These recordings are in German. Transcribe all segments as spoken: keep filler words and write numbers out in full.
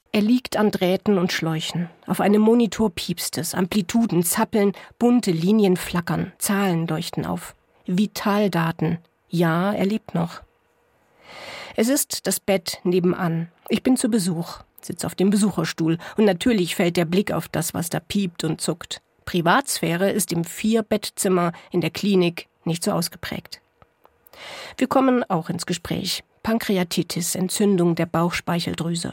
Er liegt an Drähten und Schläuchen. Auf einem Monitor piepst es, Amplituden zappeln, bunte Linien flackern, Zahlen leuchten auf. Vitaldaten. Ja, er lebt noch. Es ist das Bett nebenan. Ich bin zu Besuch, sitze auf dem Besucherstuhl und natürlich fällt der Blick auf das, was da piept und zuckt. Privatsphäre ist im Vier-Bettzimmer in der Klinik nicht so ausgeprägt. Wir kommen auch ins Gespräch. Pankreatitis, Entzündung der Bauchspeicheldrüse.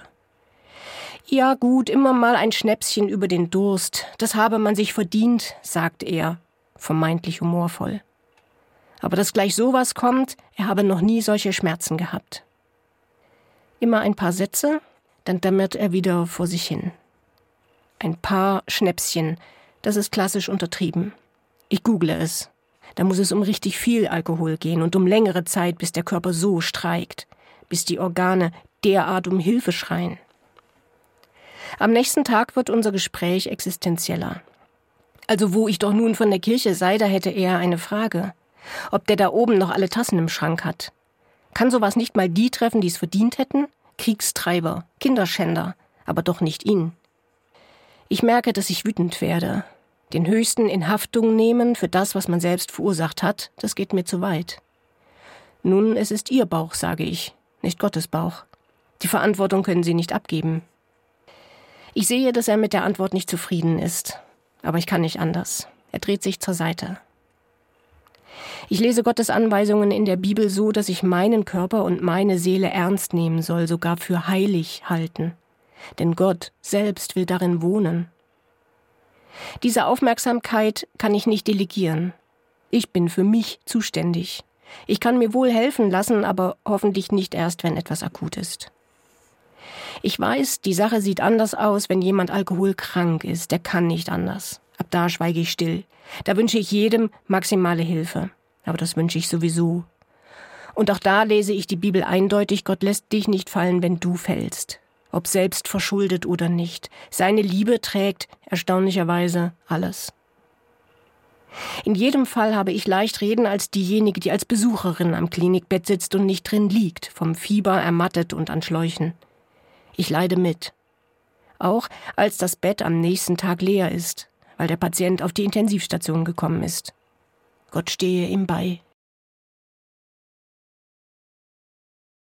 Ja gut, immer mal ein Schnäpschen über den Durst, das habe man sich verdient, sagt er, vermeintlich humorvoll. Aber dass gleich sowas kommt, er habe noch nie solche Schmerzen gehabt. Immer ein paar Sätze, dann dämmert er wieder vor sich hin. Ein paar Schnäpschen, das ist klassisch untertrieben. Ich google es. Da muss es um richtig viel Alkohol gehen und um längere Zeit, bis der Körper so streikt, bis die Organe derart um Hilfe schreien. Am nächsten Tag wird unser Gespräch existenzieller. Also wo ich doch nun von der Kirche sei, da hätte er eine Frage. Ob der da oben noch alle Tassen im Schrank hat. Kann sowas nicht mal die treffen, die es verdient hätten? Kriegstreiber, Kinderschänder, aber doch nicht ihn. Ich merke, dass ich wütend werde. Den Höchsten in Haftung nehmen für das, was man selbst verursacht hat, das geht mir zu weit. Nun, es ist Ihr Bauch, sage ich, nicht Gottes Bauch. Die Verantwortung können Sie nicht abgeben. Ich sehe, dass er mit der Antwort nicht zufrieden ist. Aber ich kann nicht anders. Er dreht sich zur Seite. Ich lese Gottes Anweisungen in der Bibel so, dass ich meinen Körper und meine Seele ernst nehmen soll, sogar für heilig halten. Denn Gott selbst will darin wohnen. Diese Aufmerksamkeit kann ich nicht delegieren. Ich bin für mich zuständig. Ich kann mir wohl helfen lassen, aber hoffentlich nicht erst, wenn etwas akut ist. Ich weiß, die Sache sieht anders aus, wenn jemand alkoholkrank ist. Der kann nicht anders. Ab da schweige ich still. Da wünsche ich jedem maximale Hilfe. Aber das wünsche ich sowieso. Und auch da lese ich die Bibel eindeutig, Gott lässt dich nicht fallen, wenn du fällst. Ob selbst verschuldet oder nicht. Seine Liebe trägt erstaunlicherweise alles. In jedem Fall habe ich leicht reden als diejenige, die als Besucherin am Klinikbett sitzt und nicht drin liegt, vom Fieber ermattet und an Schläuchen. Ich leide mit. Auch als das Bett am nächsten Tag leer ist, weil der Patient auf die Intensivstation gekommen ist. Gott stehe ihm bei.